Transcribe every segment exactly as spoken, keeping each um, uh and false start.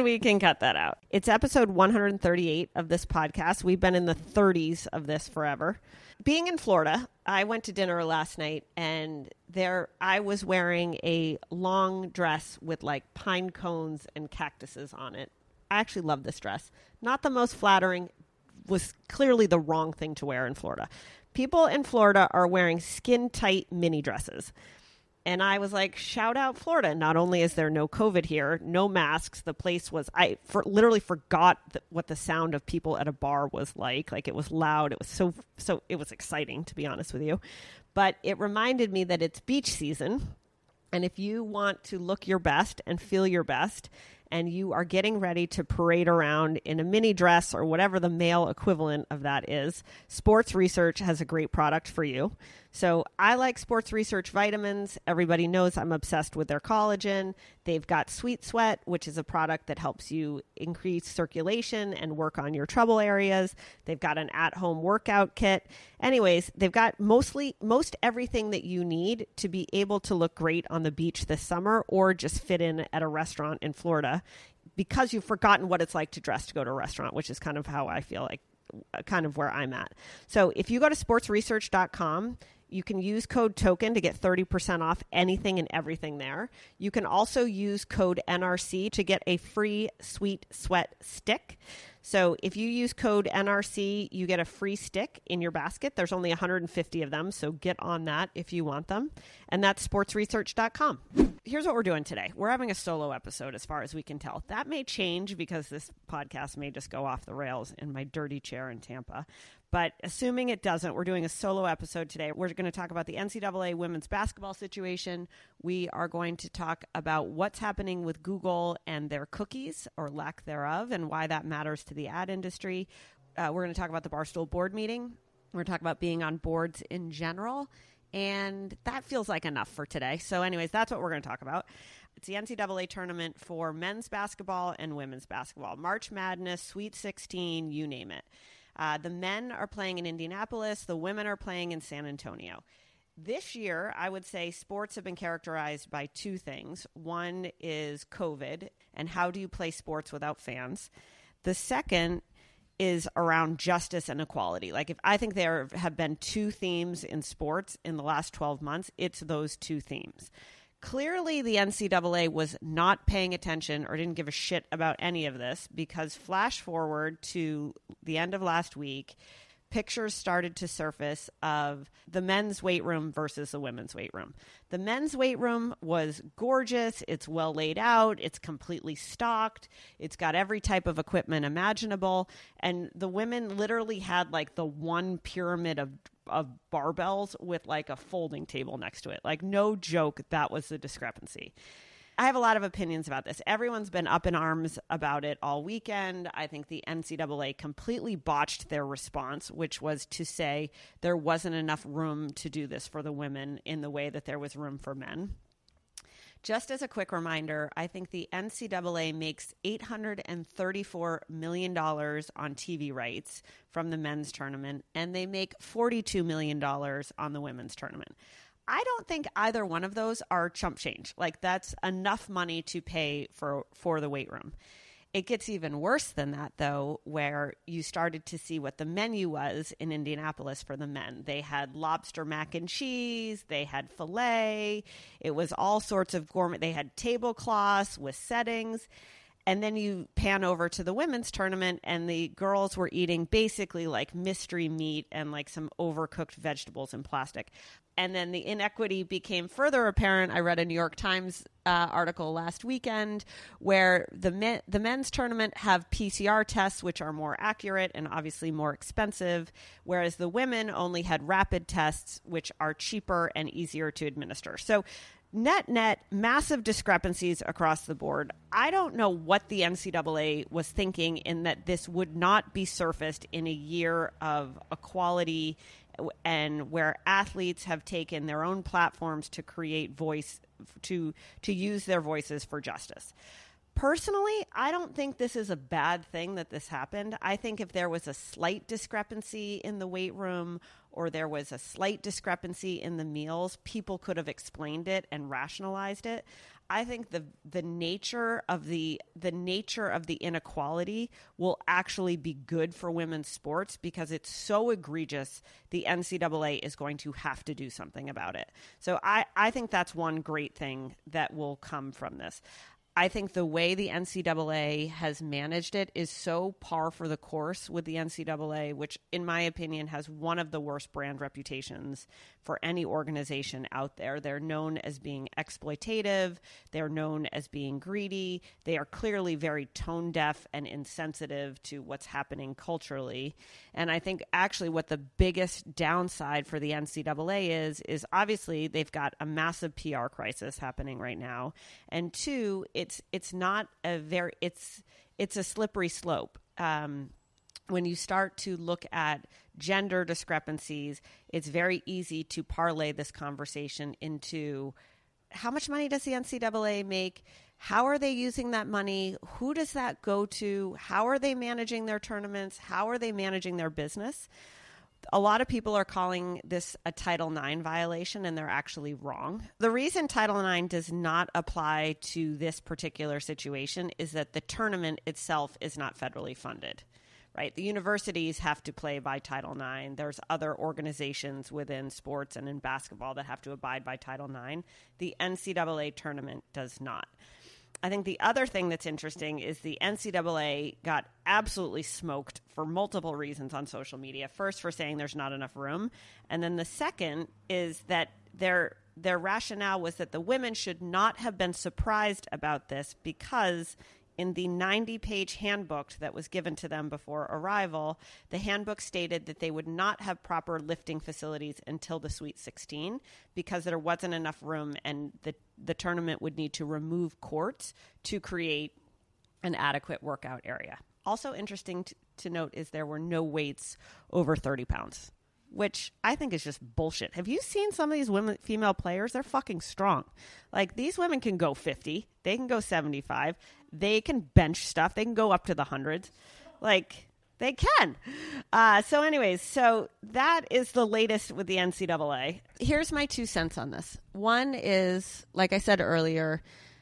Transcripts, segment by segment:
we can cut that out. It's episode one hundred thirty-eight of this podcast. We've been in the thirties of this forever. Being in Florida, I went to dinner last night, and there I was wearing a long dress with like pine cones and cactuses on it. I actually love this dress. Not the most flattering, was clearly the wrong thing to wear in Florida. People in Florida are wearing skin-tight mini dresses. And I was like, shout out Florida. Not only is there no COVID here, no masks. The place was, I for, literally forgot th- what the sound of people at a bar was like. Like it was loud. It was so, so it was exciting, to be honest with you. But it reminded me that it's beach season. And if you want to look your best and feel your best, and you are getting ready to parade around in a mini dress or whatever the male equivalent of that is, Sports Research has a great product for you. So I like Sports Research vitamins. Everybody knows I'm obsessed with their collagen. They've got Sweet Sweat, which is a product that helps you increase circulation and work on your trouble areas. They've got an at-home workout kit. Anyways, they've got mostly most everything that you need to be able to look great on the beach this summer or just fit in at a restaurant in Florida, because you've forgotten what it's like to dress to go to a restaurant, which is kind of how I feel like, kind of where I'm at. So if you go to sports research dot com, you can use code TOKEN to get thirty percent off anything and everything there. You can also use code N R C to get a free Sweet Sweat stick. So if you use code N R C, you get a free stick in your basket. There's only one hundred fifty of them, so get on that if you want them. And that's sports research dot com. Here's what we're doing today. We're having a solo episode as far as we can tell. That may change because this podcast may just go off the rails in my dirty chair in Tampa. But assuming it doesn't, we're doing a solo episode today. We're going to talk about the N C double A women's basketball situation. We are going to talk about what's happening with Google and their cookies, or lack thereof, and why that matters to the ad industry. Uh, we're going to talk about the Barstool board meeting. We're going to talk about being on boards in general. And that feels like enough for today. So anyways, that's what we're going to talk about. It's the N C double A tournament for men's basketball and women's basketball. March Madness, Sweet sixteen, you name it. Uh, the men are playing in Indianapolis. The women are playing in San Antonio. This year, I would say sports have been characterized by two things. One is COVID, and how do you play sports without fans? The second is around justice and equality. Like, if I think there have been two themes in sports in the last twelve months, it's those two themes. Clearly, the N C double A was not paying attention or didn't give a shit about any of this, because flash forward to the end of last week, pictures started to surface of the men's weight room versus the women's weight room. The men's weight room was gorgeous. It's well laid out. It's completely stocked. It's got every type of equipment imaginable. And the women literally had like the one pyramid of of barbells with like a folding table next to it. Like, no joke, that was the discrepancy. I have a lot of opinions about this. Everyone's been up in arms about it all weekend. I think the N C double A completely botched their response, which was to say there wasn't enough room to do this for the women in the way that there was room for men. Just as a quick reminder, I think the N C double A makes eight hundred thirty-four million dollars on T V rights from the men's tournament, and they make forty-two million dollars on the women's tournament. I don't think either one of those are chump change. Like, that's enough money to pay for, for the weight room. It gets even worse than that, though, where you started to see what the menu was in Indianapolis for the men. They had lobster mac and cheese. They had filet. It was all sorts of gourmet. They had tablecloths with settings. And then you pan over to the women's tournament, and the girls were eating basically like mystery meat and like some overcooked vegetables in plastic. And then the inequity became further apparent. I read a New York Times uh, article last weekend where the men, the men's tournament have P C R tests, which are more accurate and obviously more expensive, whereas the women only had rapid tests, which are cheaper and easier to administer. So net, net, massive discrepancies across the board. I don't know what the N C double A was thinking in that this would not be surfaced in a year of equality and where athletes have taken their own platforms to create voice, to to use their voices for justice. Personally, I don't think this is a bad thing that this happened. I think if there was a slight discrepancy in the weight room or there was a slight discrepancy in the meals, people could have explained it and rationalized it. I think the the nature of the the nature of the inequality will actually be good for women's sports because it's so egregious. The N C double A is going to have to do something about it. So I, I think that's one great thing that will come from this. I think the way the N C double A has managed it is so par for the course with the N C double A, which in my opinion has one of the worst brand reputations for any organization out there. They're known as being exploitative. They're known as being greedy. They are clearly very tone deaf and insensitive to what's happening culturally. And I think actually what the biggest downside for the N C double A is, is obviously they've got a massive P R crisis happening right now. And two, it It's it's not a very it's it's a slippery slope. Um, when you start to look at gender discrepancies, it's very easy to parlay this conversation into how much money does the N C double A make? How are they using that money? Who does that go to? How are they managing their tournaments? How are they managing their business? A lot of people are calling this a Title nine violation, and they're actually wrong. The reason Title nine does not apply to this particular situation is that the tournament itself is not federally funded, right? The universities have to play by Title nine. There's other organizations within sports and in basketball that have to abide by Title nine. The N C double A tournament does not. I think the other thing that's interesting is the N C double A got absolutely smoked for multiple reasons on social media. First, for saying there's not enough room. And then the second is that their their rationale was that the women should not have been surprised about this because in the ninety-page handbook that was given to them before arrival, the handbook stated that they would not have proper lifting facilities until the Sweet sixteen because there wasn't enough room and the, the tournament would need to remove courts to create an adequate workout area. Also interesting to, to note is there were no weights over thirty pounds, which I think is just bullshit. Have you seen some of these women, female players? They're fucking strong. Like, these women can go fifty. They can go seventy-five. They can bench stuff. They can go up to the hundreds. Like, they can. Uh, so anyways, so that is the latest with the N C double A. Here's my two cents on this. One is, like I said earlier,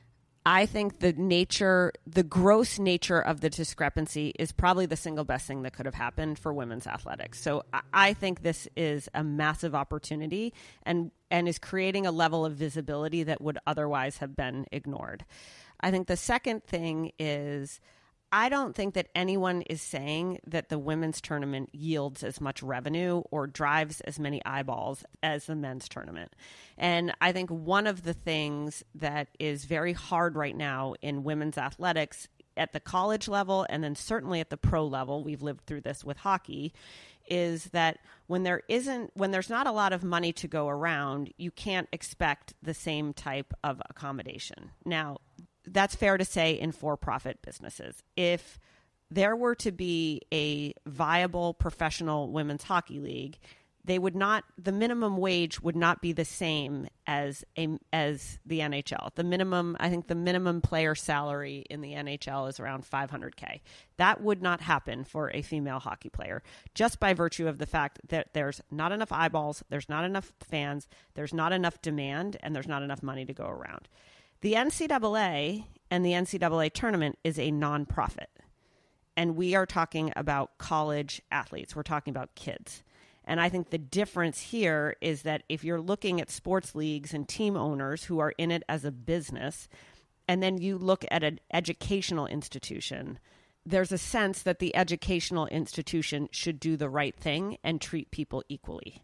I think the nature, the gross nature of the discrepancy is probably the single best thing that could have happened for women's athletics. So I think this is a massive opportunity and, and is creating a level of visibility that would otherwise have been ignored. I think the second thing is I don't think that anyone is saying that the women's tournament yields as much revenue or drives as many eyeballs as the men's tournament. And I think one of the things that is very hard right now in women's athletics at the college level and then certainly at the pro level, we've lived through this with hockey, is that when there isn't, when there's not a lot of money to go around, you can't expect the same type of accommodation. Now, that's fair to say in for-profit businesses. If there were to be a viable professional women's hockey league, they would not, the minimum wage would not be the same as a, as the N H L. The minimum, I think the minimum player salary in the N H L is around five hundred K. That would not happen for a female hockey player, just by virtue of the fact that there's not enough eyeballs, there's not enough fans, there's not enough demand, and there's not enough money to go around. The N C double A and the N C double A tournament is a nonprofit. And we are talking about college athletes. We're talking about kids. And I think the difference here is that if you're looking at sports leagues and team owners who are in it as a business, and then you look at an educational institution, there's a sense that the educational institution should do the right thing and treat people equally.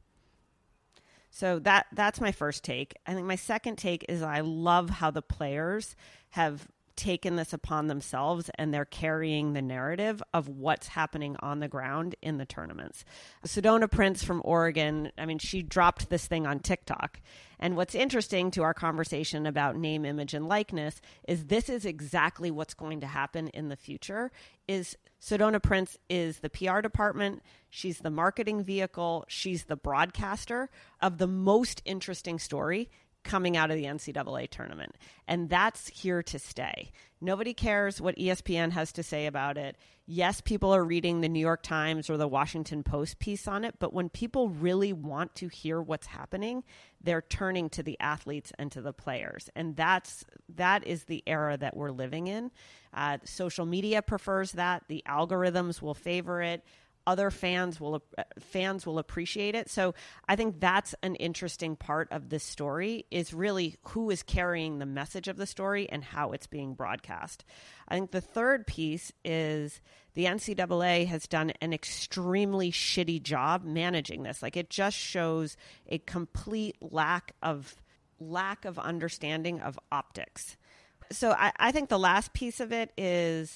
So that that's my first take. I think my second take is I love how the players have taken this upon themselves and they're carrying the narrative of what's happening on the ground in the tournaments. Sedona Prince from Oregon, I mean, she dropped this thing on TikTok. And what's interesting to our conversation about name, image, and likeness is this is exactly what's going to happen in the future. Is Sedona Prince is the P R department. She's the marketing vehicle. She's the broadcaster of the most interesting story coming out of the N C double A tournament. And that's here to stay. Nobody cares what E S P N has to say about it. Yes, people are reading the New York Times or the Washington Post piece on it, but when people really want to hear what's happening, they're turning to the athletes and to the players. And that's that is the era that we're living in. Uh, social media prefers that. The algorithms will favor it. Other fans will uh, fans will appreciate it. So I think that's an interesting part of this story, is really who is carrying the message of the story and how it's being broadcast. I think the third piece is the N C double A has done an extremely shitty job managing this. Like, it just shows a complete lack of lack of understanding of optics. So I, I think the last piece of it is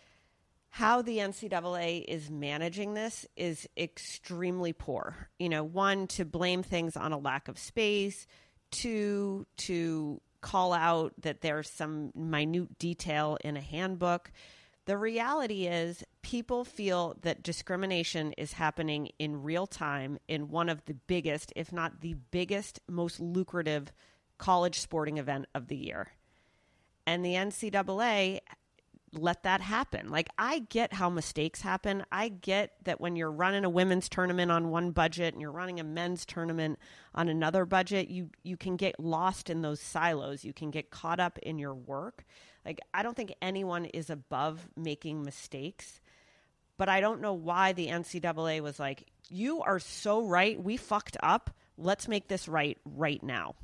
how the N C double A is managing this is extremely poor. You know, one, to blame things on a lack of space. Two, to call out that there's some minute detail in a handbook. The reality is people feel that discrimination is happening in real time in one of the biggest, if not the biggest, most lucrative college sporting event of the year. And the N C double A let that happen. Like, I get how mistakes happen. I get that when you're running a women's tournament on one budget and you're running a men's tournament on another budget, you you can get lost in those silos. You can get caught up in your work. Like, I don't think anyone is above making mistakes, but I don't know why the N C double A was like, you are so right. We fucked up. Let's make this right right now.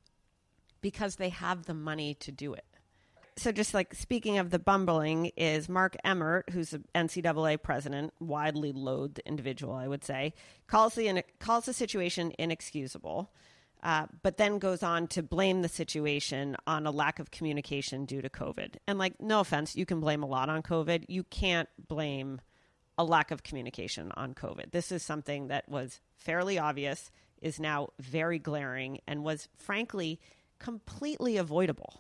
Because they have the money to do it. So just like speaking of the bumbling is Mark Emmert, who's the N C double A president, widely loathed individual, I would say, calls the calls the situation inexcusable, uh, but then goes on to blame the situation on a lack of communication due to COVID. And like, no offense, you can blame a lot on COVID. You can't blame a lack of communication on COVID. This is something that was fairly obvious, is now very glaring, and was frankly completely avoidable.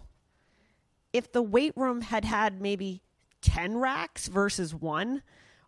If the weight room had had maybe ten racks versus one,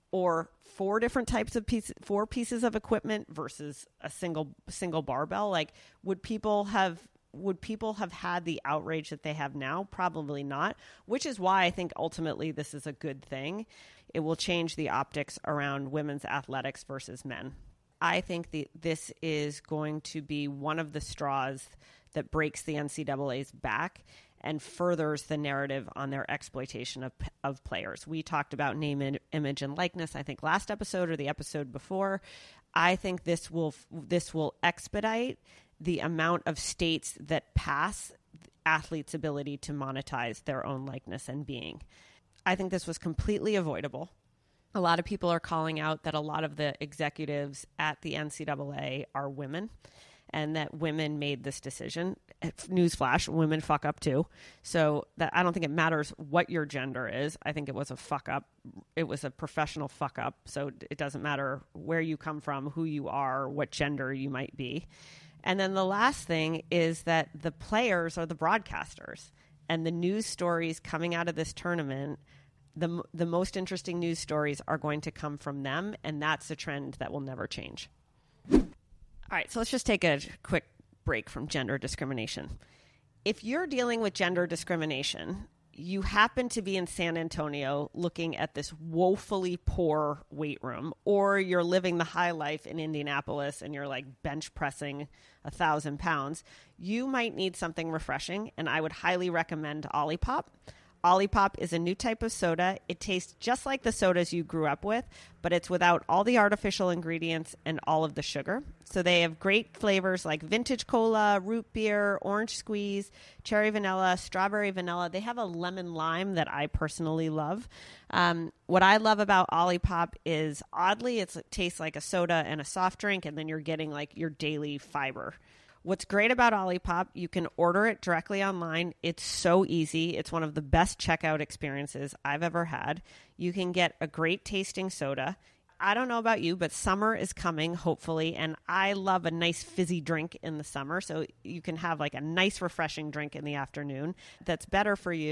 or four different types of pieces, four pieces of equipment versus a single single barbell, like, would people have would people have had the outrage that they have now? Probably not, which is why I think ultimately this is a good thing. It will change the optics around women's athletics versus men. I think the, this is going to be one of the straws that breaks the N C double A's back and furthers the narrative on their exploitation of of players. We talked about name, in, image, and likeness, I think last episode or the episode before. I think this will this will expedite the amount of states that pass athletes' ability to monetize their own likeness and being. I think this was completely avoidable. A lot of people are calling out that a lot of the executives at the N C double A are women, and that women made this decision. Newsflash, women fuck up too. So that I don't think it matters what your gender is. I think it was a fuck up. It was a professional fuck up. So it doesn't matter where you come from, who you are, what gender you might be. And then the last thing is that the players are the broadcasters, and the news stories coming out of this tournament, the the most interesting news stories are going to come from them. And that's a trend that will never change. All right, so let's just take a quick break from gender discrimination. If you're dealing with gender discrimination, you happen to be in San Antonio looking at this woefully poor weight room, or you're living the high life in Indianapolis and you're like bench pressing a thousand pounds, you might need something refreshing, and I would highly recommend Olipop. Olipop is a new type of soda. It tastes just like the sodas you grew up with, but it's without all the artificial ingredients and all of the sugar. So they have great flavors like vintage cola, root beer, orange squeeze, cherry vanilla, strawberry vanilla. They have a lemon lime that I personally love. Um, what I love about Olipop is, oddly, it's, it tastes like a soda and a soft drink, and then you're getting like your daily fiber. What's great about Olipop, you can order it directly online. It's so easy. It's one of the best checkout experiences I've ever had. You can get a great tasting soda. I don't know about you, but summer is coming, hopefully, and I love a nice fizzy drink in the summer. So you can have like a nice refreshing drink in the afternoon that's better for you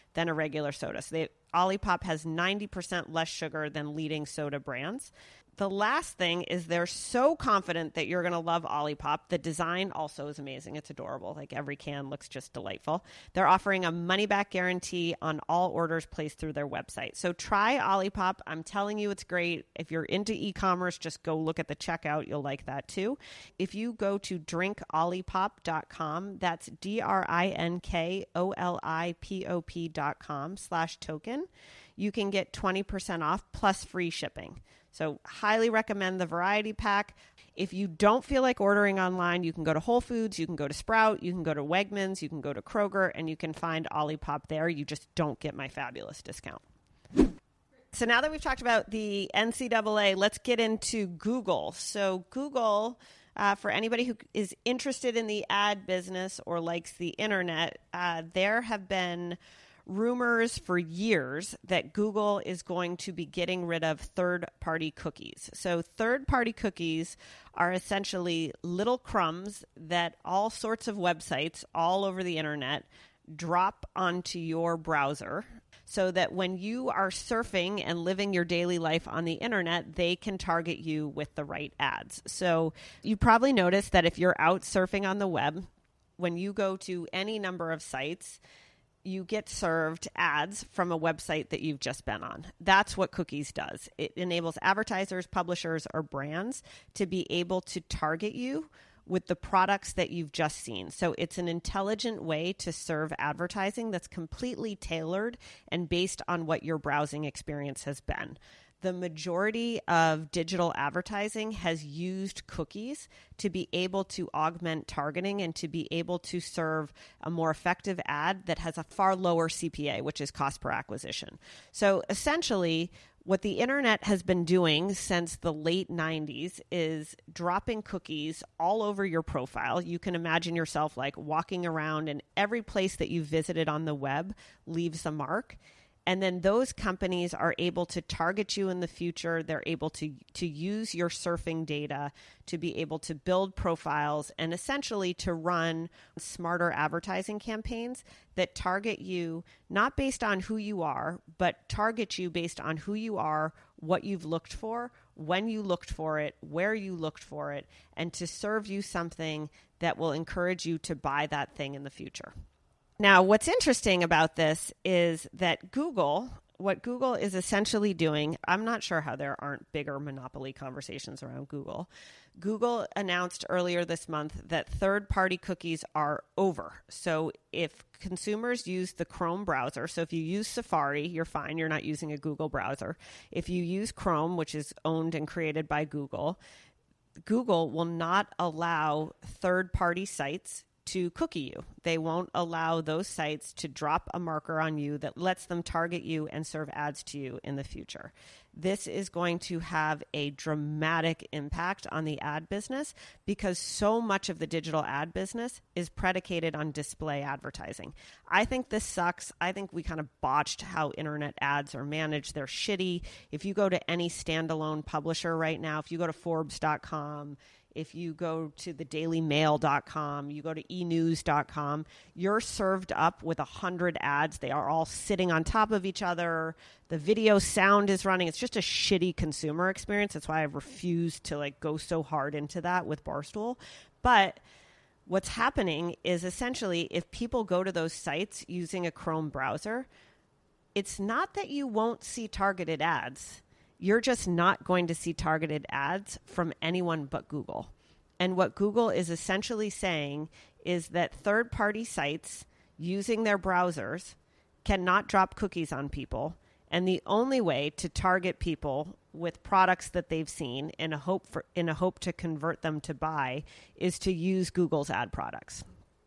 than a regular soda. So they, Olipop has ninety percent less sugar than leading soda brands. The last thing is they're so confident that you're going to love Olipop. The design also is amazing. It's adorable. Like every can looks just delightful. They're offering a money-back guarantee on all orders placed through their website. So try Olipop. I'm telling you it's great. If you're into e-commerce, just go look at the checkout. You'll like that too. If you go to drink olipop dot com, that's D R I N K O L I P O P dot com slash token, you can get twenty percent off plus free shipping. So highly recommend the variety pack. If you don't feel like ordering online, you can go to Whole Foods, you can go to Sprout, you can go to Wegmans, you can go to Kroger, and you can find Olipop there. You just don't get my fabulous discount. So now that we've talked about the N C double A, let's get into Google. So Google, uh, for anybody who is interested in the ad business or likes the internet, uh, there have been rumors for years that Google is going to be getting rid of third-party cookies. So third-party cookies are essentially little crumbs that all sorts of websites all over the internet drop onto your browser so that when you are surfing and living your daily life on the internet, they can target you with the right ads. So you probably noticed that if you're out surfing on the web, when you go to any number of sites, you get served ads from a website that you've just been on. That's what cookies does. It enables advertisers, publishers, or brands to be able to target you with the products that you've just seen. So it's an intelligent way to serve advertising that's completely tailored and based on what your browsing experience has been. The majority of digital advertising has used cookies to be able to augment targeting and to be able to serve a more effective ad that has a far lower C P A, which is cost per acquisition. So essentially, what the internet has been doing since the late nineties is dropping cookies all over your profile. You can imagine yourself like walking around and every place that you visited on the web leaves a mark. And then those companies are able to target you in the future. They're able to, to use your surfing data to be able to build profiles and essentially to run smarter advertising campaigns that target you not based on who you are, but target you based on who you are, what you've looked for, when you looked for it, where you looked for it, and to serve you something that will encourage you to buy that thing in the future. Now, what's interesting about this is that Google, what Google is essentially doing, I'm not sure how there aren't bigger monopoly conversations around Google. Google announced earlier this month that third-party cookies are over. So if consumers use the Chrome browser, so if you use Safari, you're fine, you're not using a Google browser. If you use Chrome, which is owned and created by Google, Google will not allow third-party sites to cookie you. They won't allow those sites to drop a marker on you that lets them target you and serve ads to you in the future. This is going to have a dramatic impact on the ad business because so much of the digital ad business is predicated on display advertising. I think this sucks. I think we kind of botched how internet ads are managed. They're shitty. If you go to any standalone publisher right now, if you go to Forbes dot com, if you go to the daily mail dot com, you go to e news dot com, you're served up with a hundred ads. They are all sitting on top of each other. The video sound is running. It's just a shitty consumer experience. That's why I've refused to like go so hard into that with Barstool. But what's happening is essentially if people go to those sites using a Chrome browser, it's not that you won't see targeted ads. You're just not going to see targeted ads from anyone but Google. And what Google is essentially saying is that third-party sites using their browsers cannot drop cookies on people. And the only way to target people with products that they've seen in a hope for, in a hope to convert them to buy is to use Google's ad products.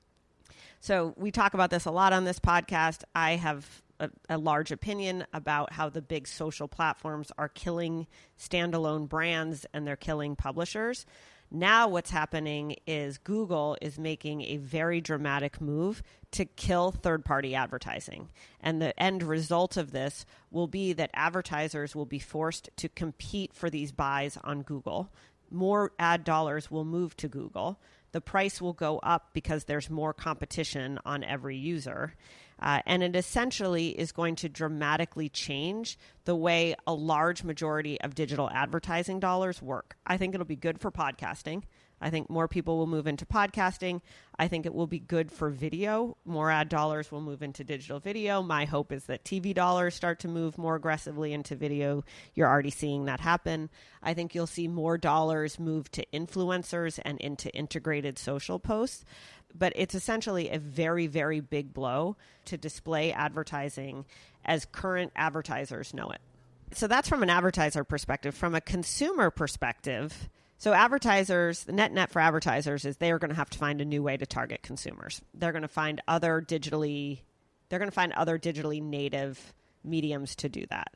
So we talk about this a lot on this podcast. I have A, a large opinion about how the big social platforms are killing standalone brands and they're killing publishers. Now what's happening is Google is making a very dramatic move to kill third-party advertising. And the end result of this will be that advertisers will be forced to compete for these buys on Google. More ad dollars will move to Google. the price will go up because there's more competition on every user. Uh, and it essentially is going to dramatically change the way a large majority of digital advertising dollars work. I think it'll be good for podcasting. I think more people will move into podcasting. I think it will be good for video. More ad dollars will move into digital video. My hope is that T V dollars start to move more aggressively into video. You're already seeing that happen. I think you'll see more dollars move to influencers and into integrated social posts. But it's essentially a very, very big blow to display advertising as current advertisers know it. So that's from an advertiser perspective. From a consumer perspective, so advertisers, the net net for advertisers is they are going to have to find a new way to target consumers. They're going to find other digitally, they're going to find other digitally native mediums to do that.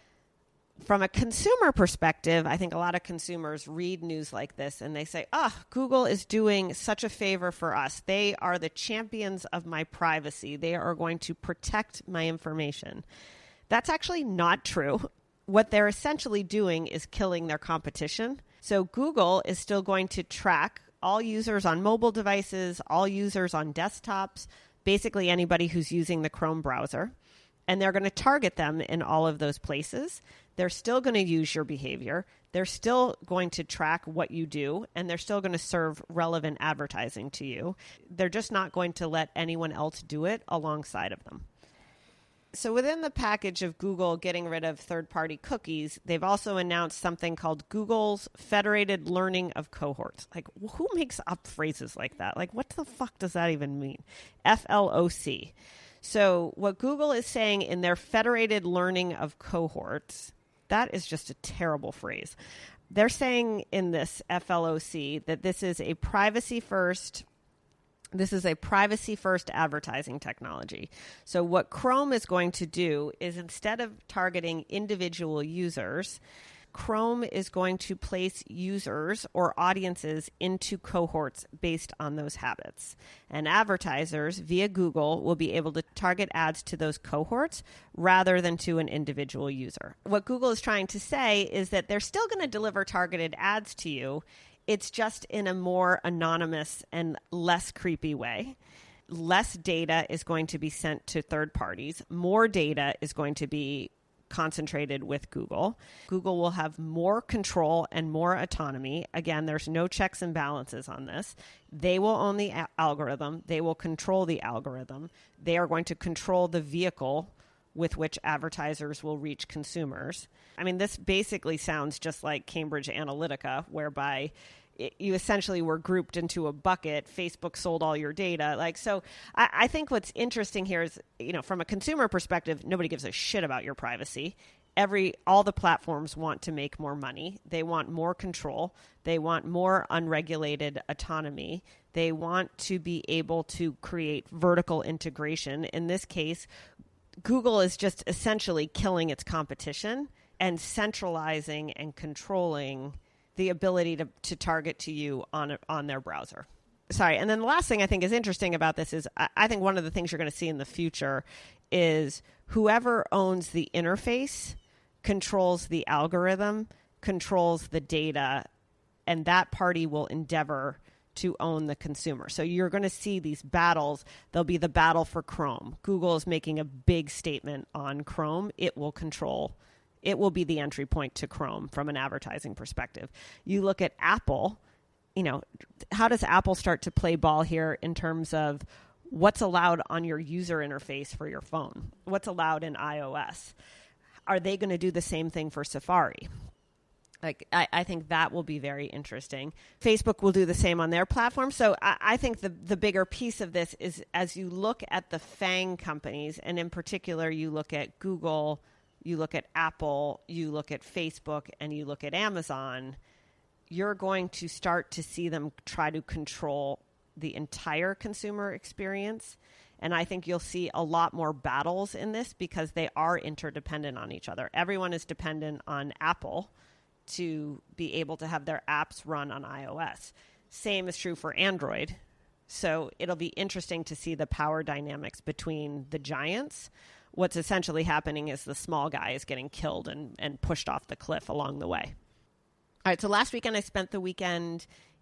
From a consumer perspective, I think a lot of consumers read news like this and they say, oh, Google is doing such a favor for us. They are the champions of my privacy. They are going to protect my information. That's actually not true. What they're essentially doing is killing their competition. So Google is still going to track all users on mobile devices, all users on desktops, basically anybody who's using the Chrome browser. And they're going to target them in all of those places. They're still going to use your behavior. They're still going to track what you do, and they're still going to serve relevant advertising to you. They're just not going to let anyone else do it alongside of them. So within the package of Google getting rid of third-party cookies, they've also announced something called Google's Federated Learning of Cohorts. Like, who makes up phrases like that? Like, what the fuck does that even mean? F L O C. So what Google is saying in their Federated Learning of Cohorts, that is just a terrible phrase. They're saying in this F L O C that this is a privacy-first This is a privacy-first advertising technology. So what Chrome is going to do is instead of targeting individual users, Chrome is going to place users or audiences into cohorts based on those habits. And advertisers via Google will be able to target ads to those cohorts rather than to an individual user. What Google is trying to say is that they're still going to deliver targeted ads to you. It's just in a more anonymous and less creepy way. Less data is going to be sent to third parties. More data is going to be concentrated with Google. Google will have more control and more autonomy. Again, there's no checks and balances on this. They will own the a- algorithm. They will control the algorithm. They are going to control the vehicle with which advertisers will reach consumers. I mean, this basically sounds just like Cambridge Analytica, whereby it, you essentially were grouped into a bucket. Facebook sold all your data. Like, so I, I think what's interesting here is, you know, from a consumer perspective, nobody gives a shit about your privacy. Every, all the platforms want to make more money. They want more control. They want more unregulated autonomy. They want to be able to create vertical integration. In this case, Google is just essentially killing its competition and centralizing and controlling the ability to, to target to you on on their browser. Sorry. And then the last thing I think is interesting about this is I, I think one of the things you're going to see in the future is whoever owns the interface controls the algorithm, controls the data, and that party will endeavor to own the consumer. So you're going to see these battles. There'll be the battle for Chrome. Google is making a big statement on Chrome. It will control, it will be the entry point to Chrome from an advertising perspective. You look at Apple, you know, how does Apple start to play ball here in terms of what's allowed on your user interface for your phone? What's allowed in iOS? Are they going to do the same thing for Safari? Like, I, I think that will be very interesting. Facebook will do the same on their platform. So I, I think the, the bigger piece of this is as you look at the FANG companies, and in particular, you look at Google, you look at Apple, you look at Facebook, and you look at Amazon, you're going to start to see them try to control the entire consumer experience. And I think you'll see a lot more battles in this because they are interdependent on each other. Everyone is dependent on Apple to be able to have their apps run on iOS. Same is true for Android. So it'll be interesting to see the power dynamics between the giants. What's essentially happening is the small guy is getting killed and, and pushed off the cliff along the way. All right, so last weekend I spent the weekend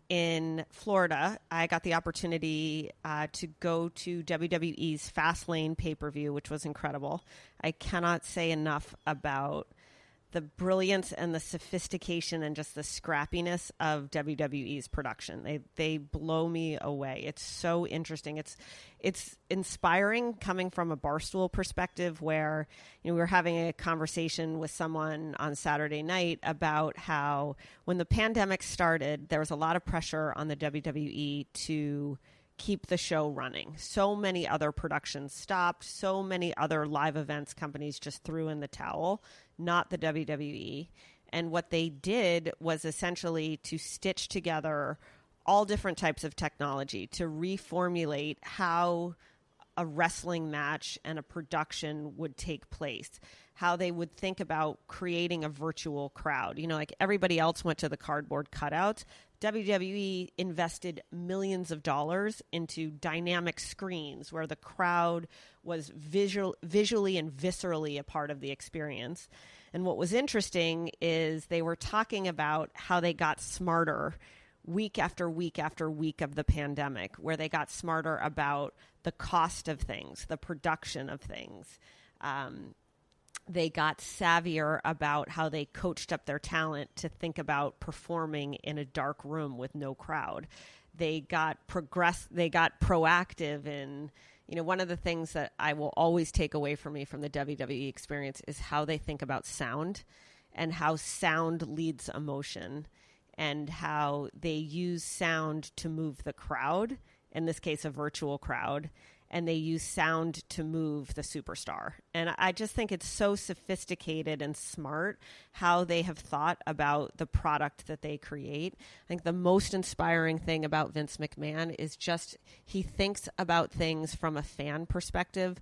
in Florida, I got the opportunity uh, to go to W W E's Fastlane pay-per-view, which was incredible. I cannot say enough about the brilliance and the sophistication and just the scrappiness of W W E's production. They they blow me away. It's so interesting. It's it's inspiring coming from a Barstool perspective, where you know we were having a conversation with someone on Saturday night about how when the pandemic started, there was a lot of pressure on the W W E to keep the show running. So many other productions stopped. So many other live events companies just threw in the towel, not the W W E. And what they did was essentially to stitch together all different types of technology to reformulate how a wrestling match and a production would take place, how they would think about creating a virtual crowd. You know, like everybody else went to the cardboard cutouts. W W E invested millions of dollars into dynamic screens where the crowd was visual, visually and viscerally a part of the experience. And what was interesting is they were talking about how they got smarter week after week after week of the pandemic, where they got smarter about the cost of things, the production of things. Um, They got savvier about how they coached up their talent to think about performing in a dark room with no crowd. They got progress. They got proactive in, you know, one of the things that I will always take away from me from the W W E experience is how they think about sound and how sound leads emotion and how they use sound to move the crowd, in this case, a virtual crowd, and they use sound to move the superstar. And I just think it's so sophisticated and smart how they have thought about the product that they create. I think the most inspiring thing about Vince McMahon is just he thinks about things from a fan perspective.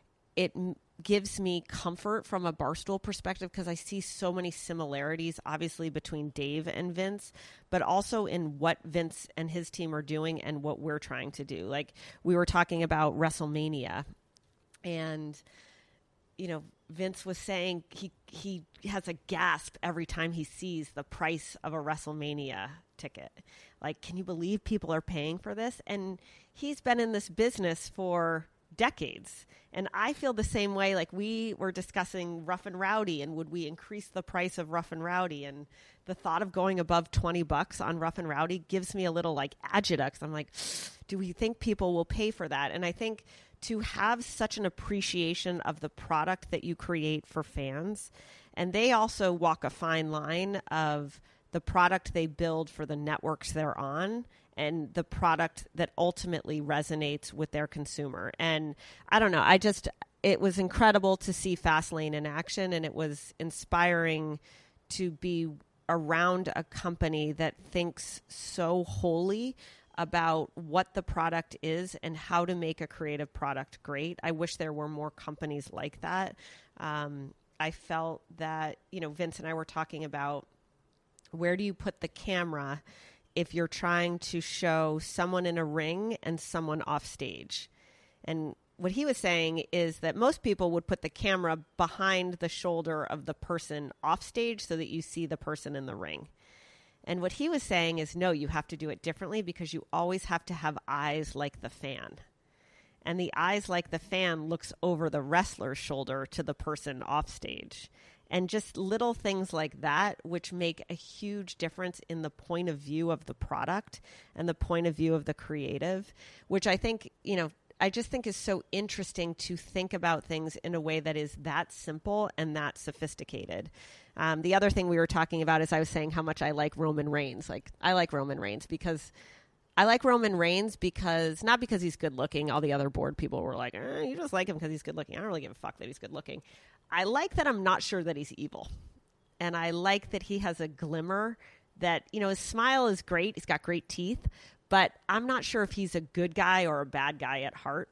It m- gives me comfort from a Barstool perspective because I see so many similarities, obviously, between Dave and Vince, but also in what Vince and his team are doing and what we're trying to do. Like we were talking about WrestleMania, and, you know, Vince was saying he, he has a gasp every time he sees the price of a WrestleMania ticket. Like, can you believe people are paying for this? And he's been in this business for decades. And I feel the same way. Like we were discussing Rough and Rowdy, and would we increase the price of Rough and Rowdy? And the thought of going above twenty bucks on Rough and Rowdy gives me a little like agita, because I'm like, do we think people will pay for that? And I think to have such an appreciation of the product that you create for fans, and they also walk a fine line of the product they build for the networks they're on and the product that ultimately resonates with their consumer. And I don't know, I just, it was incredible to see Fastlane in action, and it was inspiring to be around a company that thinks so wholly about what the product is and how to make a creative product great. I wish there were more companies like that. Um, I felt that, you know, Vince and I were talking about, where do you put the camera if you're trying to show someone in a ring and someone off stage? And what he was saying is that most people would put the camera behind the shoulder of the person off stage so that you see the person in the ring. And what he was saying is, no, you have to do it differently, because you always have to have eyes like the fan. And the eyes like the fan looks over the wrestler's shoulder to the person off stage. And just little things like that, which make a huge difference in the point of view of the product and the point of view of the creative, which I think, you know, I just think is so interesting to think about things in a way that is that simple and that sophisticated. Um, the other thing we were talking about is I was saying how much I like Roman Reigns. Like, I like Roman Reigns because I like Roman Reigns because, not because he's good looking. All the other board people were like, eh, you just like him because he's good looking. I don't really give a fuck that he's good looking. I like that I'm not sure that he's evil. And I like that he has a glimmer that, you know, his smile is great. He's got great teeth, but I'm not sure if he's a good guy or a bad guy at heart.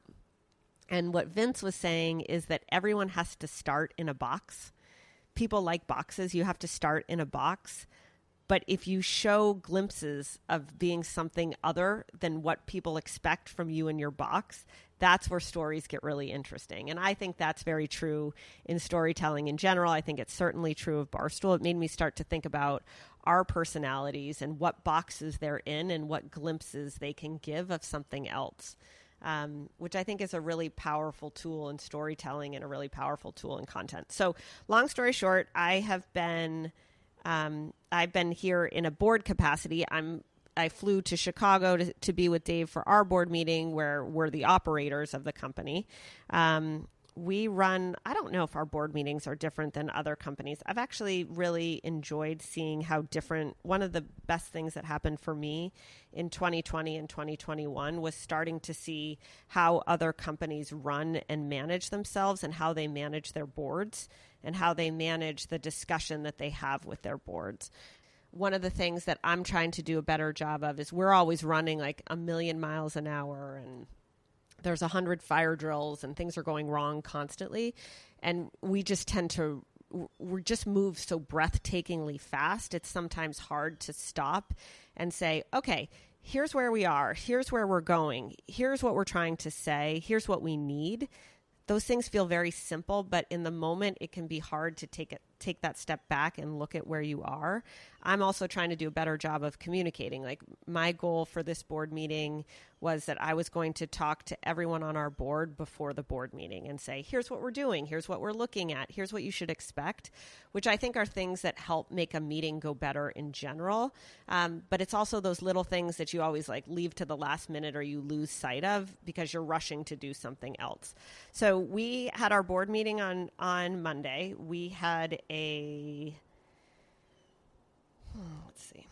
And what Vince was saying is that everyone has to start in a box. People like boxes. You have to start in a box. But if you show glimpses of being something other than what people expect from you in your box, that's where stories get really interesting. And I think that's very true in storytelling in general. I think it's certainly true of Barstool. It made me start to think about our personalities and what boxes they're in and what glimpses they can give of something else, um, which I think is a really powerful tool in storytelling and a really powerful tool in content. So long story short, I have been, um, I've been here in a board capacity. I'm I flew to Chicago to, to be with Dave for our board meeting where we're the operators of the company. Um, we run, I don't know if our board meetings are different than other companies. I've actually really enjoyed seeing how different, one of the best things that happened for me in twenty twenty and twenty twenty-one was starting to see how other companies run and manage themselves and how they manage their boards and how they manage the discussion that they have with their boards. One of the things that I'm trying to do a better job of is we're always running like a million miles an hour and there's a hundred fire drills and things are going wrong constantly. And we just tend to, we just move so breathtakingly fast. It's sometimes hard to stop and say, okay, here's where we are. Here's where we're going. Here's what we're trying to say. Here's what we need. Those things feel very simple, but in the moment, it can be hard to take it, take that step back and look at where you are. I'm also trying to do a better job of communicating. Like my goal for this board meeting was that I was going to talk to everyone on our board before the board meeting and say, here's what we're doing. Here's what we're looking at. Here's what you should expect, which I think are things that help make a meeting go better in general. Um, but it's also those little things that you always like leave to the last minute or you lose sight of because you're rushing to do something else. So we had our board meeting on, on Monday. We had a, oh, let's see.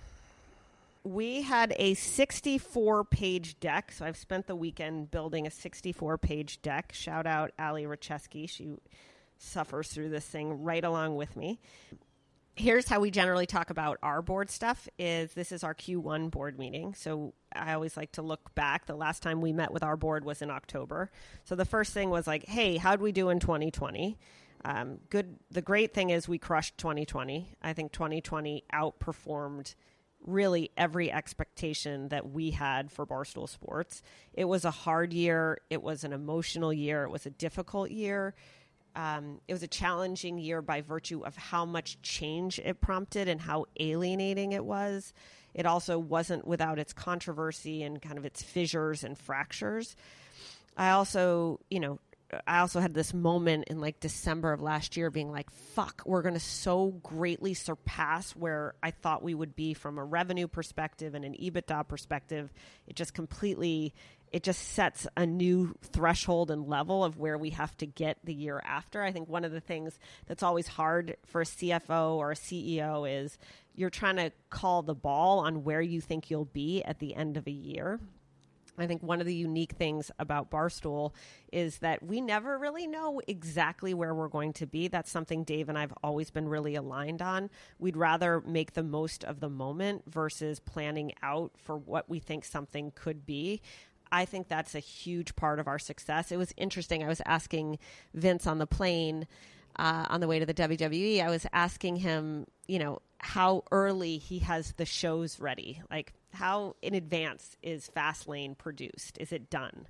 We had a sixty-four page deck. So I've spent the weekend building a sixty-four page deck. Shout out Ali Racheski. She suffers through this thing right along with me. Here's how we generally talk about our board stuff is this is our Q one board meeting. So I always like to look back. The last time we met with our board was in October. So the first thing was like, hey, how'd we do in twenty twenty? Um, good. The great thing is we crushed twenty twenty. I think twenty twenty outperformed really every expectation that we had for Barstool Sports. It was a hard year. It was an emotional year. It was a difficult year. Um, it was a challenging year by virtue of how much change it prompted and how alienating it was. It also wasn't without its controversy and kind of its fissures and fractures. I also, you know, I also had this moment in like December of last year being like, fuck, we're going to so greatly surpass where I thought we would be from a revenue perspective and an EBITDA perspective. It just completely, it just sets a new threshold and level of where we have to get the year after. I think one of the things that's always hard for a C F O or a C E O is you're trying to call the ball on where you think you'll be at the end of a year. I think one of the unique things about Barstool is that we never really know exactly where we're going to be. That's something Dave and I've always been really aligned on. We'd rather make the most of the moment versus planning out for what we think something could be. I think that's a huge part of our success. It was interesting. I was asking Vince on the plane uh, on the way to the W W E. I was asking him, you know, how early he has the shows ready. Like, how in advance is Fastlane produced? Is it done?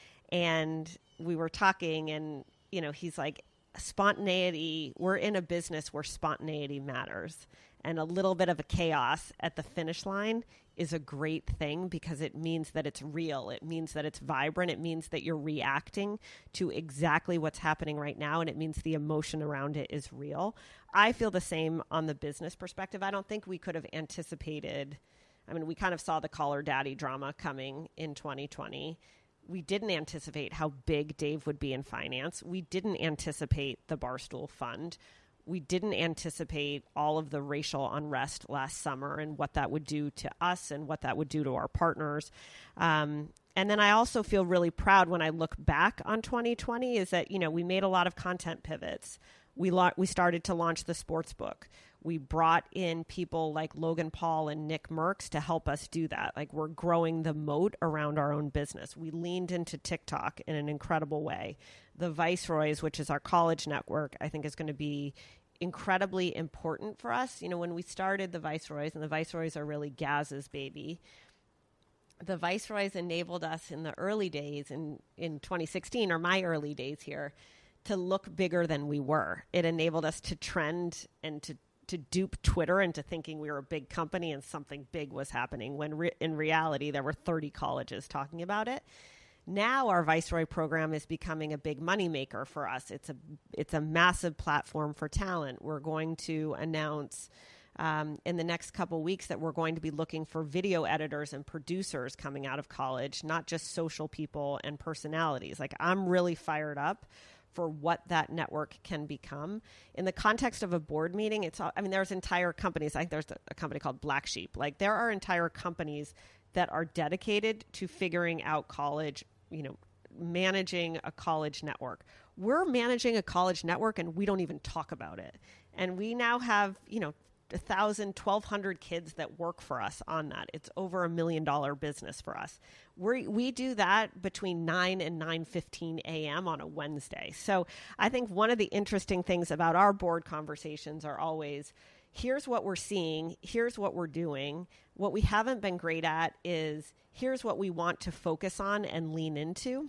And we were talking and, you know, he's like, spontaneity, we're in a business where spontaneity matters. And a little bit of a chaos at the finish line is a great thing because it means that it's real. It means that it's vibrant. It means that you're reacting to exactly what's happening right now. And it means the emotion around it is real. I feel the same on the business perspective. I don't think we could have anticipated, I mean, we kind of saw the Call Her Daddy drama coming in twenty twenty. We didn't anticipate how big Dave would be in finance. We didn't anticipate the Barstool Fund. We didn't anticipate all of the racial unrest last summer and what that would do to us and what that would do to our partners. Um, and then I also feel really proud when I look back on twenty twenty is that, you know, we made a lot of content pivots. We lo- we started to launch the sports book. We brought in people like Logan Paul and Nick Merckx to help us do that. Like, we're growing the moat around our own business. We leaned into TikTok in an incredible way. The Viceroys, which is our college network, I think is going to be incredibly important for us. You know, when we started the Viceroys, and the Viceroys are really Gaz's baby, the Viceroys enabled us in the early days in, in twenty sixteen, or my early days here, to look bigger than we were. It enabled us to trend and to to dupe Twitter into thinking we were a big company and something big was happening, when re- in reality there were thirty colleges talking about it. Now our Viceroy program is becoming a big moneymaker for us. It's a it's a massive platform for talent. We're going to announce um, in the next couple weeks that we're going to be looking for video editors and producers coming out of college, not just social people and personalities. Like, I'm really fired up for what that network can become. In the context of a board meeting, it's, I mean, there's entire companies, I think there's a company called Black Sheep. Like, there are entire companies that are dedicated to figuring out college, you know, managing a college network. We're managing a college network and we don't even talk about it. And we now have, you know, a thousand, twelve hundred kids that work for us on that. It's over a million dollar business for us. We we do that between nine and nine fifteen a.m. on a Wednesday. So I think one of the interesting things about our board conversations are always, here's what we're seeing, here's what we're doing. What we haven't been great at is, here's what we want to focus on and lean into.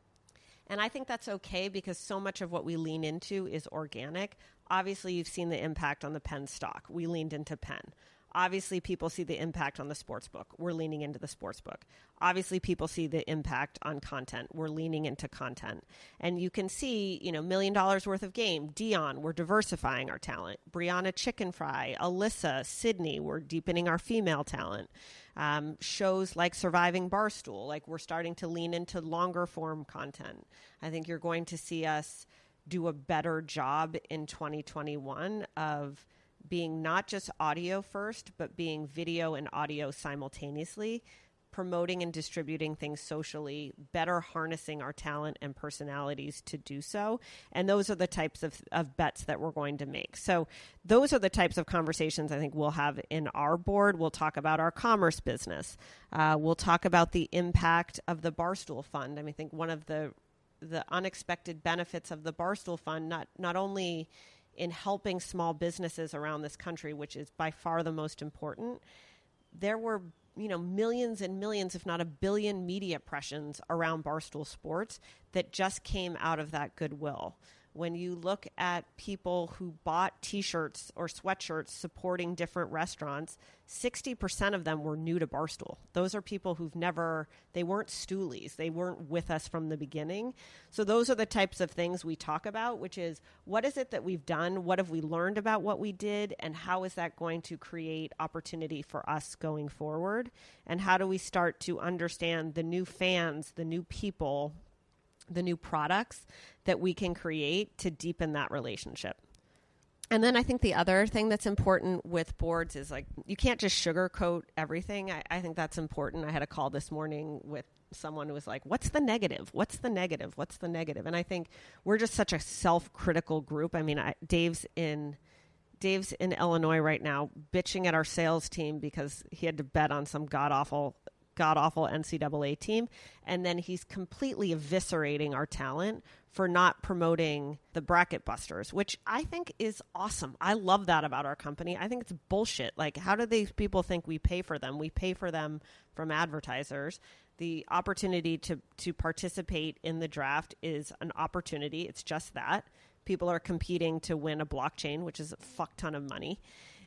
And I think that's okay, because so much of what we lean into is organic. Obviously, you've seen the impact on the Penn stock. We leaned into Penn. Obviously, people see the impact on the sports book. We're leaning into the sports book. Obviously, people see the impact on content. We're leaning into content. And you can see, you know, million dollars worth of game. Dion, we're diversifying our talent. Brianna Chicken Fry, Alyssa, Sydney, we're deepening our female talent. Um, shows like Surviving Barstool, like, we're starting to lean into longer form content. I think you're going to see us do a better job in twenty twenty-one of being not just audio first, but being video and audio simultaneously, promoting and distributing things socially, better harnessing our talent and personalities to do so. And those are the types of, of bets that we're going to make. So those are the types of conversations I think we'll have in our board. We'll talk about our commerce business. Uh, we'll talk about the impact of the Barstool Fund. I mean, I think one of the the unexpected benefits of the Barstool Fund, not not only in helping small businesses around this country, which is by far the most important, there were, you know, millions and millions, if not a billion, media impressions around Barstool Sports that just came out of that goodwill. When you look at people who bought T-shirts or sweatshirts supporting different restaurants, sixty percent of them were new to Barstool. Those are people who've never, they weren't stoolies. They weren't with us from the beginning. So those are the types of things we talk about, which is, what is it that we've done? What have we learned about what we did? And how is that going to create opportunity for us going forward? And how do we start to understand the new fans, the new people, the new products that we can create to deepen that relationship? And then I think the other thing that's important with boards is, like, you can't just sugarcoat everything. I, I think that's important. I had a call this morning with someone who was like, what's the negative? What's the negative? What's the negative? And I think we're just such a self-critical group. I mean, I, Dave's in Dave's in Illinois right now bitching at our sales team because he had to bet on some god-awful god-awful N C double A team, and then he's completely eviscerating our talent for not promoting the Bracket Busters, which I think is awesome. I love that about our company. I think it's bullshit. Like, how do these people think we pay for them? We pay for them from advertisers. The opportunity to to participate in the draft is an opportunity. It's just that. People are competing to win a blockchain, which is a fuck ton of money.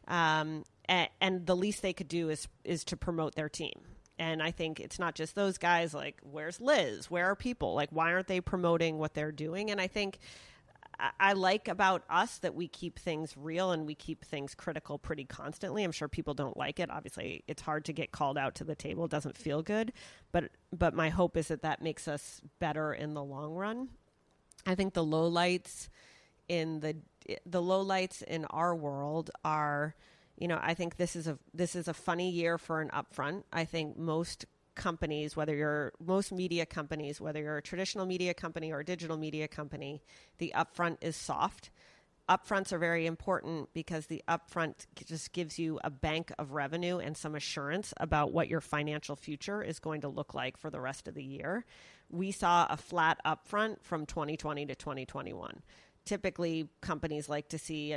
Um, and, and the least they could do is is to promote their team. And I think it's not just those guys. Like, where's Liz? Where are people? Like, why aren't they promoting what they're doing? And I think I, I like about us that we keep things real and we keep things critical pretty constantly. I'm sure people don't like it. Obviously, it's hard to get called out to the table. It doesn't feel good. But but my hope is that that makes us better in the long run. I think the lowlights in the the lowlights in our world are, you know, I think this is a this is a funny year for an upfront. I think most companies, whether you're most media companies, whether you're a traditional media company or a digital media company, the upfront is soft. Upfronts are very important because the upfront just gives you a bank of revenue and some assurance about what your financial future is going to look like for the rest of the year. We saw a flat upfront from twenty twenty to twenty twenty-one. Typically, companies like to see a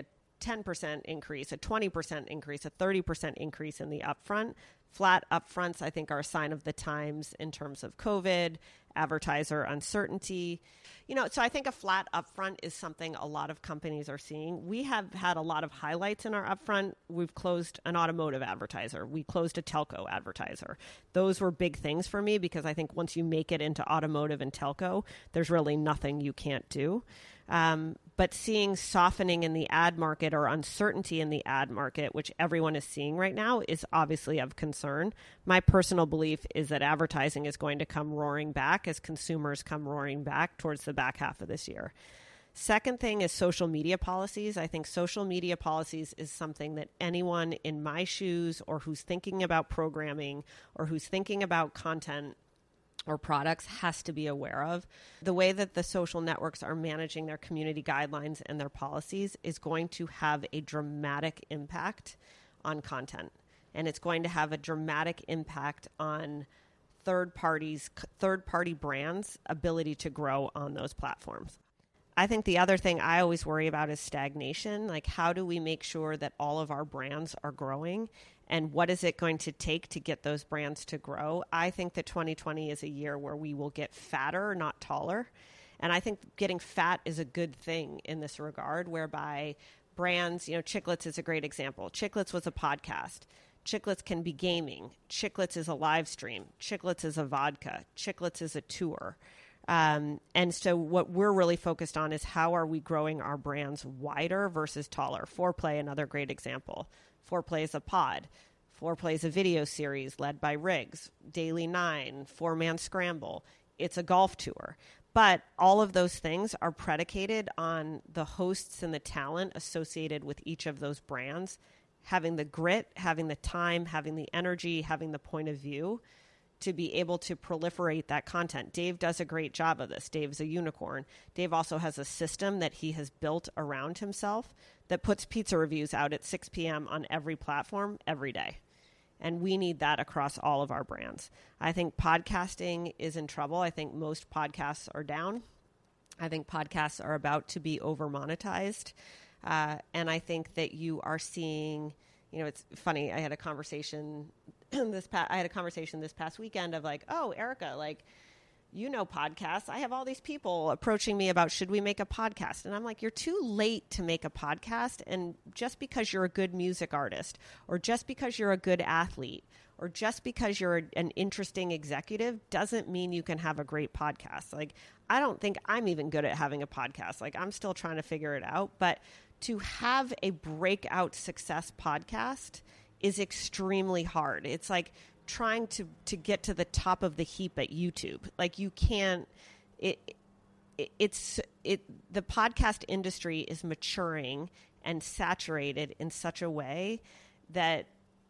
ten percent increase, a twenty percent increase, a thirty percent increase in the upfront. Flat upfronts, I think, are a sign of the times in terms of COVID, advertiser uncertainty. You know, so I think a flat upfront is something a lot of companies are seeing. We have had a lot of highlights in our upfront. We've closed an automotive advertiser. We closed a telco advertiser. Those were big things for me because I think once you make it into automotive and telco, there's really nothing you can't do. Um, but seeing softening in the ad market or uncertainty in the ad market, which everyone is seeing right now, is obviously of concern. My personal belief is that advertising is going to come roaring back as consumers come roaring back towards the back half of this year. Second thing is social media policies. I think social media policies is something that anyone in my shoes or who's thinking about programming or who's thinking about content or products has to be aware of. The way that the social networks are managing their community guidelines and their policies is going to have a dramatic impact on content. And it's going to have a dramatic impact on third parties, third party brands' ability to grow on those platforms. I think the other thing I always worry about is stagnation. Like, how do we make sure that all of our brands are growing? And what is it going to take to get those brands to grow? I think that twenty twenty is a year where we will get fatter, not taller. And I think getting fat is a good thing in this regard, whereby brands, you know, Chiclets is a great example. Chiclets was a podcast. Chiclets can be gaming. Chiclets is a live stream. Chiclets is a vodka. Chiclets is a tour. Um, and so what we're really focused on is how are we growing our brands wider versus taller. Foreplay, another great example. Foreplay is a pod. Foreplay is a video series led by Riggs. Daily Nine, Four Man Scramble. It's a golf tour. But all of those things are predicated on the hosts and the talent associated with each of those brands, having the grit, having the time, having the energy, having the point of view to be able to proliferate that content. Dave does a great job of this. Dave's a unicorn. Dave also has a system that he has built around himself that puts pizza reviews out at six p.m. on every platform every day. And we need that across all of our brands. I think podcasting is in trouble. I think most podcasts are down. I think podcasts are about to be over monetized. Uh, and I think that you are seeing, you know, it's funny. I had a conversation this past, I had a conversation this past weekend of like, oh, Erica, like, you know, podcasts. I have all these people approaching me about, should we make a podcast? And I'm like, you're too late to make a podcast. And just because you're a good music artist, or just because you're a good athlete, or just because you're an interesting executive doesn't mean you can have a great podcast. Like, I don't think I'm even good at having a podcast. Like, I'm still trying to figure it out. But to have a breakout success podcast is extremely hard. It's like trying to, to get to the top of the heap at YouTube. Like, you can't, it, it it's, it, the podcast industry is maturing and saturated in such a way that,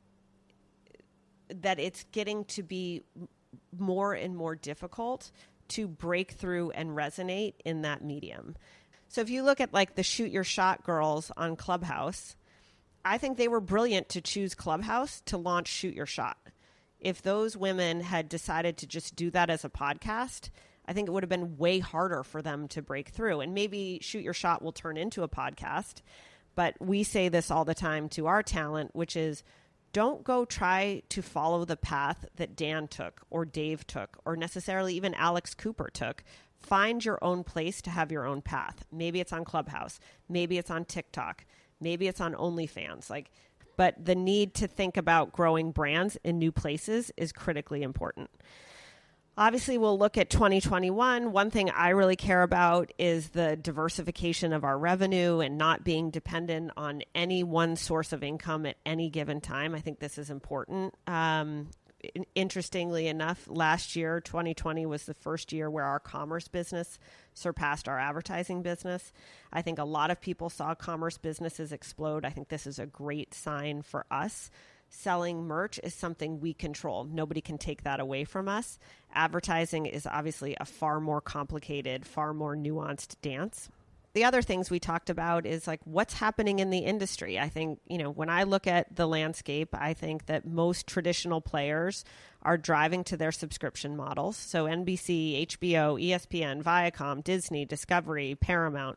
that it's getting to be more and more difficult to break through and resonate in that medium. So if you look at like the Shoot Your Shot girls on Clubhouse, I think they were brilliant to choose Clubhouse to launch Shoot Your Shot. If those women had decided to just do that as a podcast, I think it would have been way harder for them to break through. And maybe Shoot Your Shot will turn into a podcast. But we say this all the time to our talent, which is don't go try to follow the path that Dan took or Dave took or necessarily even Alex Cooper took. Find your own place to have your own path. Maybe it's on Clubhouse. Maybe it's on TikTok. Maybe it's on OnlyFans. Like, but the need to think about growing brands in new places is critically important. Obviously, we'll look at twenty twenty-one. One thing I really care about is the diversification of our revenue and not being dependent on any one source of income at any given time. I think this is important. Um, interestingly enough, last year, twenty twenty, was the first year where our commerce business surpassed our advertising business. I think a lot of people saw commerce businesses explode. I think this is a great sign for us. Selling merch is something we control. Nobody can take that away from us. Advertising is obviously a far more complicated, far more nuanced dance. The other things we talked about is like what's happening in the industry. I think, you know, when I look at the landscape, I think that most traditional players are driving to their subscription models. So N B C, H B O, E S P N, Viacom, Disney, Discovery, Paramount,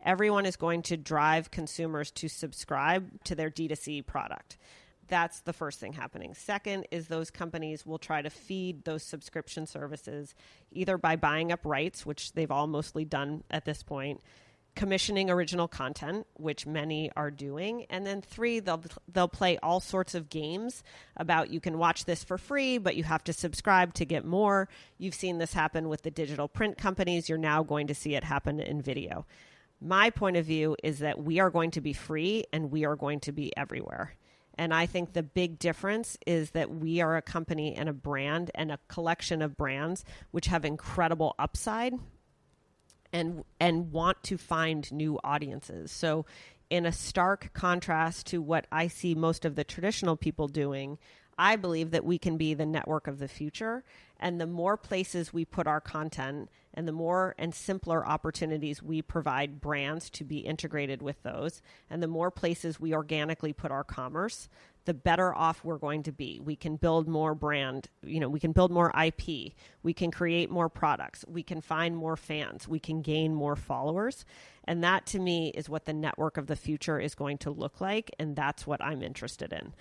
everyone is going to drive consumers to subscribe to their D two C product. That's the first thing happening. Second is those companies will try to feed those subscription services either by buying up rights, which they've all mostly done at this point, commissioning original content, which many are doing. And then three, they'll they'll play all sorts of games about you can watch this for free, but you have to subscribe to get more. You've seen this happen with the digital print companies. You're now going to see it happen in video. My point of view is that we are going to be free and we are going to be everywhere. And I think the big difference is that we are a company and a brand and a collection of brands which have incredible upside and and want to find new audiences. So in a stark contrast to what I see most of the traditional people doing, I believe that we can be the network of the future. And the more places we put our content and the more and simpler opportunities we provide brands to be integrated with those, and the more places we organically put our commerce, the better off we're going to be. We can build more brand, you know, we can build more I P, we can create more products, we can find more fans, we can gain more followers. And that to me is what the network of the future is going to look like. And that's what I'm interested in.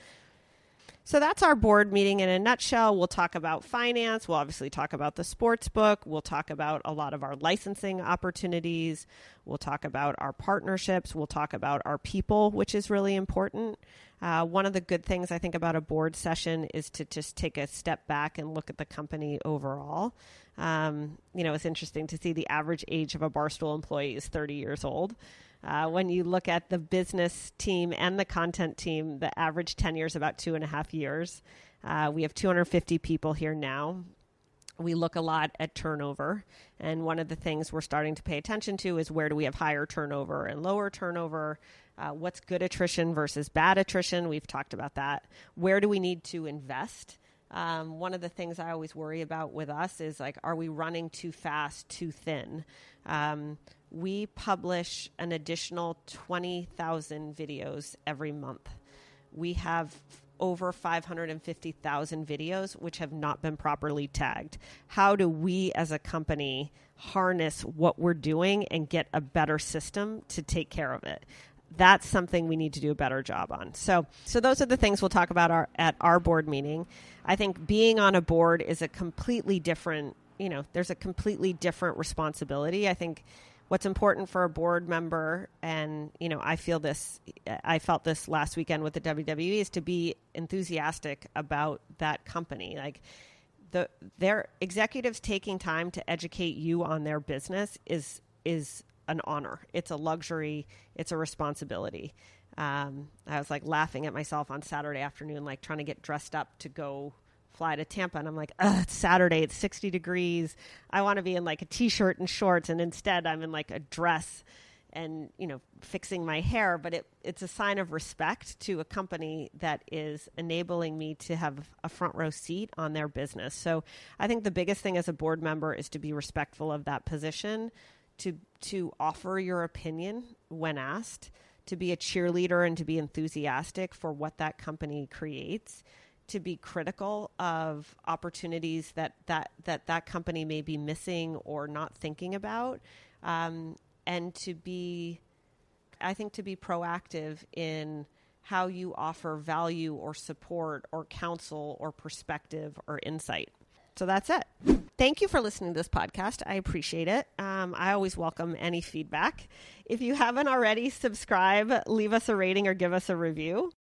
So that's our board meeting in a nutshell. We'll talk about finance. We'll obviously talk about the sports book. We'll talk about a lot of our licensing opportunities. We'll talk about our partnerships. We'll talk about our people, which is really important. Uh, one of the good things I think about a board session is to just take a step back and look at the company overall. Um, you know, it's interesting to see the average age of a Barstool employee is thirty years old. Uh, when you look at the business team and the content team, the average tenure is about two and a half years. Uh, we have two hundred fifty people here now. We look a lot at turnover. And one of the things we're starting to pay attention to is where do we have higher turnover and lower turnover? Uh, what's good attrition versus bad attrition? We've talked about that. Where do we need to invest? Um, one of the things I always worry about with us is like, are we running too fast, too thin? Um, we publish an additional twenty thousand videos every month. We have over five hundred fifty thousand videos which have not been properly tagged. How do we as a company harness what we're doing and get a better system to take care of it? That's something we need to do a better job on. So, so those are the things we'll talk about our, at our board meeting. I think being on a board is a completely different, you know, there's a completely different responsibility. I think what's important for a board member, and, you know, I feel this, I felt this last weekend with the W W E, is to be enthusiastic about that company. Like the, their executives taking time to educate you on their business is, is an honor. It's a luxury. It's a responsibility. Um, I was like laughing at myself on Saturday afternoon, like trying to get dressed up to go fly to Tampa. And I'm like, ugh, it's Saturday. It's sixty degrees. I want to be in like a t-shirt and shorts. And instead I'm in like a dress and, you know, fixing my hair. But it, it's a sign of respect to a company that is enabling me to have a front row seat on their business. So I think the biggest thing as a board member is to be respectful of that position, to to offer your opinion when asked, to be a cheerleader and to be enthusiastic for what that company creates, to be critical of opportunities that that, that, that company may be missing or not thinking about, um, and to be, I think, to be proactive in how you offer value or support or counsel or perspective or insight. So that's it. Thank you for listening to this podcast. I appreciate it. Um, I always welcome any feedback. If you haven't already, subscribe, leave us a rating, or give us a review.